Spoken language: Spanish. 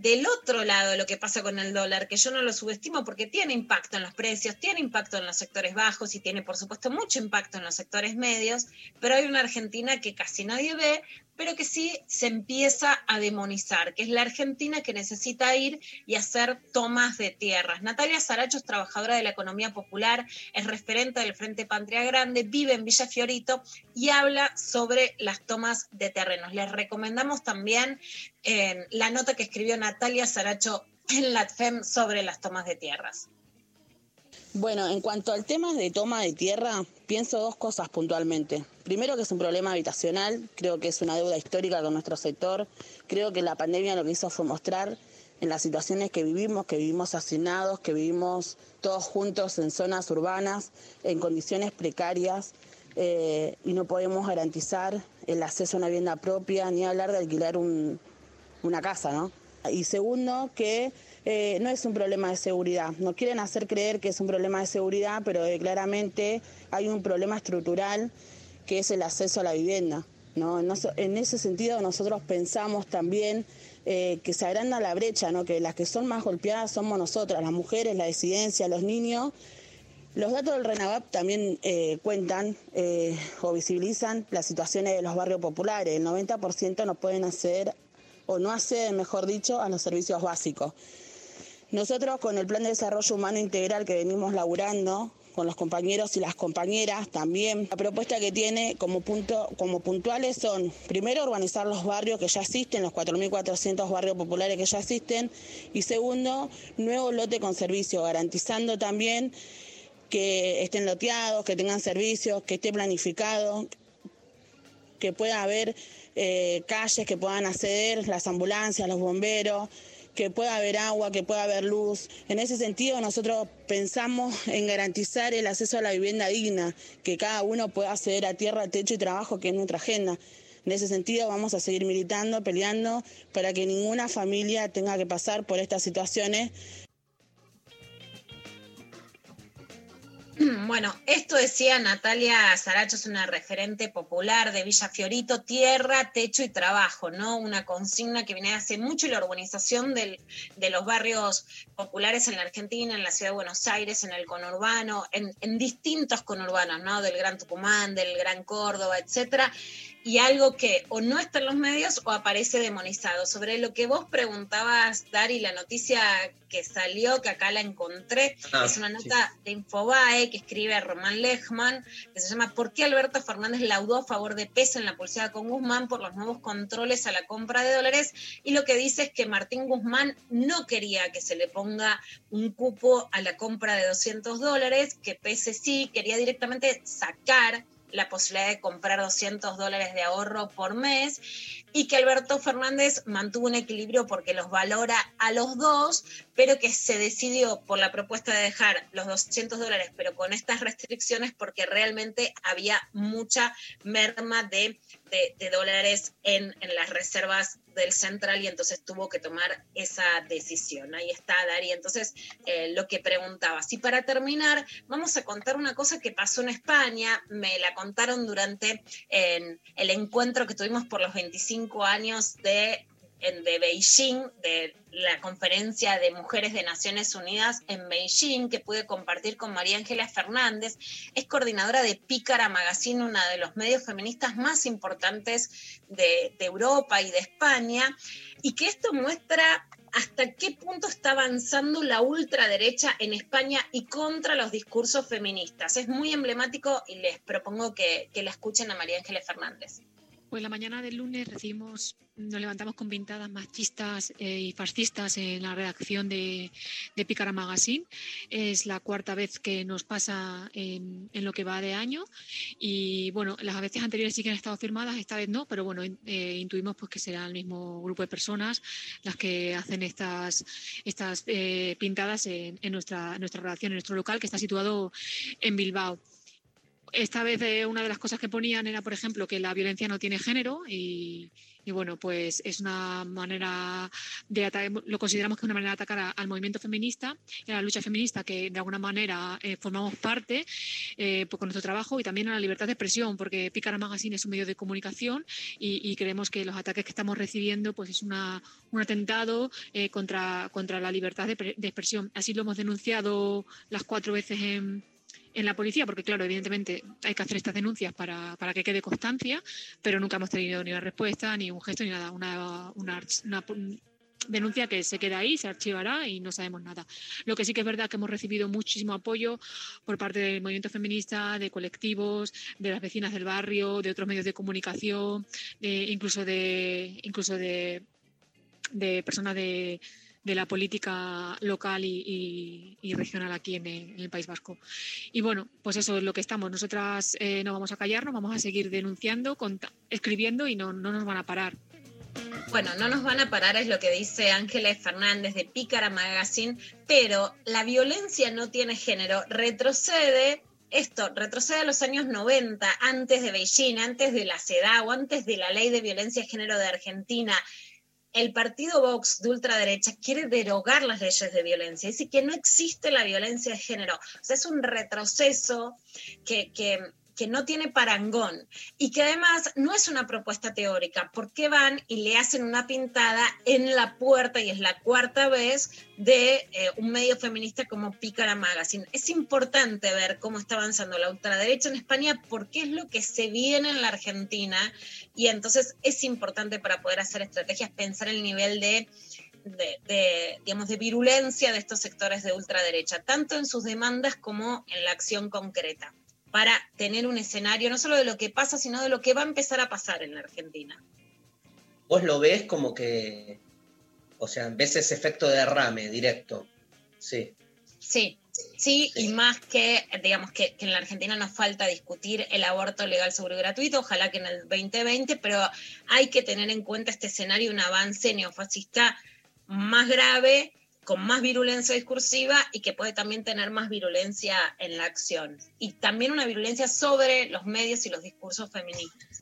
del otro lado lo que pasa con el dólar, que yo no lo subestimo porque tiene impacto en los precios, tiene impacto en los sectores bajos y tiene, por supuesto, mucho impacto en los sectores medios, pero hay una Argentina que casi nadie ve, pero que sí se empieza a demonizar, que es la Argentina que necesita ir y hacer tomas de tierras. Natalia Saracho es trabajadora de la economía popular, es referente del Frente Patria Grande, vive en Villa Fiorito y habla sobre las tomas de terrenos. Les recomendamos también la nota que escribió Natalia Saracho en la FEM sobre las tomas de tierras. Bueno, en cuanto al tema de toma de tierra, pienso dos cosas puntualmente. Primero, que es un problema habitacional, creo que es una deuda histórica con nuestro sector. Creo que la pandemia lo que hizo fue mostrar en las situaciones que vivimos hacinados, que vivimos todos juntos en zonas urbanas, en condiciones precarias, y no podemos garantizar el acceso a una vivienda propia, ni hablar de alquilar una casa, ¿no? Y segundo, que no es un problema de seguridad. Nos quieren hacer creer que es un problema de seguridad, pero claramente hay un problema estructural que es el acceso a la vivienda, ¿no? En ese sentido nosotros pensamos también que se agranda la brecha, ¿no? Que las que son más golpeadas somos nosotras, las mujeres, la disidencia, los niños. Los datos del RENAVAP también cuentan o visibilizan las situaciones de los barrios populares. El 90% no pueden acceder o no acceden, mejor dicho, a los servicios básicos. Nosotros con el Plan de Desarrollo Humano Integral que venimos laburando, con los compañeros y las compañeras también, la propuesta que tiene como puntuales son, primero, urbanizar los barrios que ya existen, los 4.400 barrios populares que ya existen, y segundo, nuevo lote con servicio, garantizando también que estén loteados, que tengan servicios, que esté planificado, que pueda haber calles que puedan acceder, las ambulancias, los bomberos, que pueda haber agua, que pueda haber luz. En ese sentido nosotros pensamos en garantizar el acceso a la vivienda digna, que cada uno pueda acceder a tierra, techo y trabajo, que es nuestra agenda. En ese sentido vamos a seguir militando, peleando, para que ninguna familia tenga que pasar por estas situaciones. Bueno, esto decía Natalia Saracho, es una referente popular de Villa Fiorito, tierra, techo y trabajo, ¿no? Una consigna que viene hace mucho, y la urbanización de los barrios populares en la Argentina, en la ciudad de Buenos Aires, en el conurbano, en distintos conurbanos, ¿no? Del Gran Tucumán, del Gran Córdoba, etcétera. Y algo que o no está en los medios o aparece demonizado. Sobre lo que vos preguntabas, Dari, la noticia que salió, que acá la encontré, es una nota de Infobae que escribe Román Lechman, que se llama ¿Por qué Alberto Fernández laudó a favor de peso en la pulseada con Guzmán por los nuevos controles a la compra de dólares? Y lo que dice es que Martín Guzmán no quería que se le ponga un cupo a la compra de $200, que Pese sí quería directamente sacar la posibilidad de comprar $200 de ahorro por mes, y que Alberto Fernández mantuvo un equilibrio porque los valora a los dos, pero que se decidió por la propuesta de dejar los $200, pero con estas restricciones, porque realmente había mucha merma de dólares en las reservas del Central, y entonces tuvo que tomar esa decisión. Ahí está, Dari. Entonces, lo que preguntabas. Y para terminar, vamos a contar una cosa que pasó en España. Me la contaron durante el encuentro que tuvimos por los 25 años de Beijing, de la conferencia de mujeres de Naciones Unidas en Beijing, que pude compartir con María Ángela Fernández. Es coordinadora de Pícara Magazine, uno de los medios feministas más importantes de Europa y de España, y que esto muestra hasta qué punto está avanzando la ultraderecha en España y contra los discursos feministas. Es muy emblemático y les propongo que la escuchen a María Ángela Fernández. Pues la mañana del lunes nos levantamos con pintadas machistas y fascistas en la redacción de Pícara Magazine. Es la cuarta vez que nos pasa en lo que va de año, y bueno, las veces anteriores sí que han estado firmadas, esta vez no, pero bueno, intuimos pues que será el mismo grupo de personas las que hacen estas pintadas en nuestra redacción, en nuestro local, que está situado en Bilbao. esta vez una de las cosas que ponían era, por ejemplo, que la violencia no tiene género y bueno, pues es una manera de lo consideramos que es una manera de atacar al movimiento feminista y a la lucha feminista que de alguna manera formamos parte pues con nuestro trabajo, y también a la libertad de expresión, porque Pícara Magazine es un medio de comunicación y creemos que los ataques que estamos recibiendo pues es un atentado contra la libertad de expresión. Así lo hemos denunciado las 4 veces en la policía, porque claro, evidentemente hay que hacer estas denuncias para que quede constancia, pero nunca hemos tenido ni una respuesta, ni un gesto, ni nada. Una denuncia que se queda ahí, se archivará y no sabemos nada. Lo que sí que es verdad que hemos recibido muchísimo apoyo por parte del movimiento feminista, de colectivos, de las vecinas del barrio, de otros medios de comunicación, incluso de personas de la política local y regional aquí en el País Vasco. Y bueno, pues eso es lo que estamos. Nosotras no vamos a callarnos, vamos a seguir denunciando, escribiendo y no nos van a parar. Bueno, no nos van a parar, es lo que dice Ángeles Fernández de Pícara Magazine, pero la violencia no tiene género. Retrocede a los años 90, antes de Beijing, antes de la CEDAW, antes de la Ley de Violencia de Género de Argentina. El partido Vox de ultraderecha quiere derogar las leyes de violencia, dice que no existe la violencia de género. O sea, es un retroceso que no tiene parangón y que además no es una propuesta teórica, porque van y le hacen una pintada en la puerta, y es la 4ª vez, de un medio feminista como Pícara Magazine. Es importante ver cómo está avanzando la ultraderecha en España, porque es lo que se viene en la Argentina, y entonces es importante para poder hacer estrategias pensar el nivel de virulencia de estos sectores de ultraderecha, tanto en sus demandas como en la acción concreta, para tener un escenario no solo de lo que pasa, sino de lo que va a empezar a pasar en la Argentina. ¿Vos lo ves como que, o sea, ves ese efecto de derrame directo? Sí, y más que, digamos, que en la Argentina nos falta discutir el aborto legal, seguro y gratuito, ojalá que en el 2020, pero hay que tener en cuenta este escenario, un avance neofascista más grave, con más virulencia discursiva y que puede también tener más virulencia en la acción. Y también una virulencia sobre los medios y los discursos feministas.